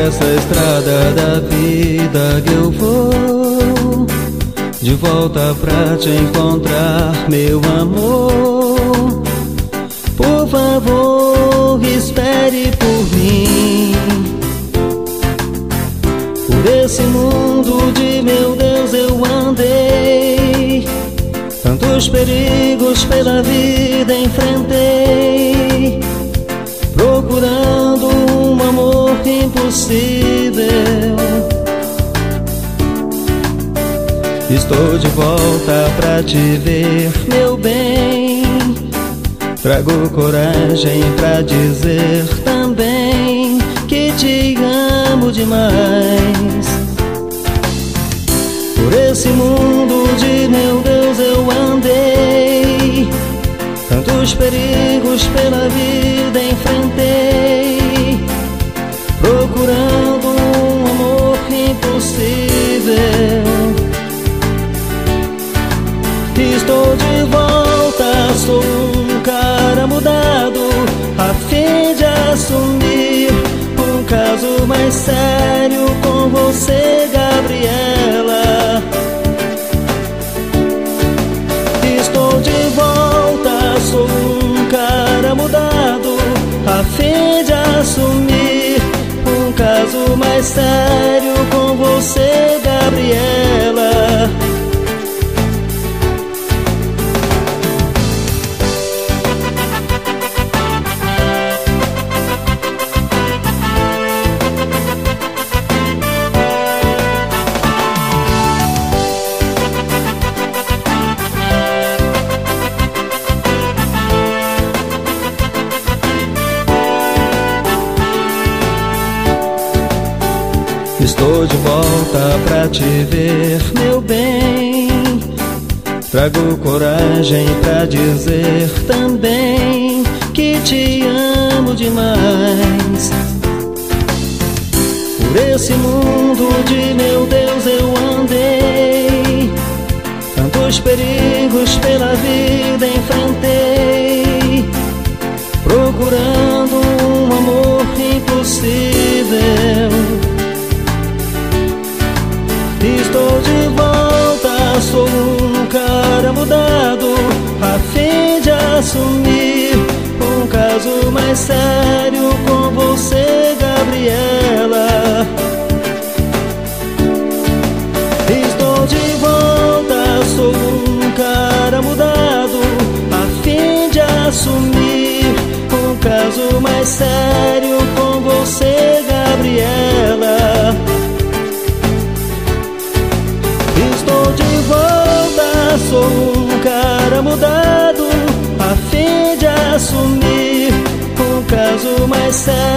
essa estrada da vida que eu vou de volta pra te encontrar, meu amor. Por favor, espere por mim. Por esse mundo de meu Deus eu andei, tantos perigos pela vida enfrentei, procurando um amor impossível. Estou de volta pra te ver, meu bem. Trago coragem pra dizer também que te amo demais. Por esse mundo de meu Deus eu andei, tantos perigos pela vida enfrentei, procurando um amor impossível. Estou de volta, sou um cara mudado, a fim de assumir um caso mais sério com você, Gabriela. Estou de volta, sou um cara mudado, a fim de assumir um caso mais sério com você, Gabriela. Estou de volta pra te ver, meu bem. Trago coragem pra dizer também que te amo demais. Por esse mundo de meu Deus eu andei, tantos perigos pela vida enfrentei, procurando um amor impossível. Estou de volta, sou um cara mudado, a fim de assumir um caso mais sério com você, Gabriela. Estou de volta, sou um cara mudado, a fim de assumir um caso mais sério com você, Gabriela. Estou de volta, sou um cara mudado, a fim de assumir um caso mais sério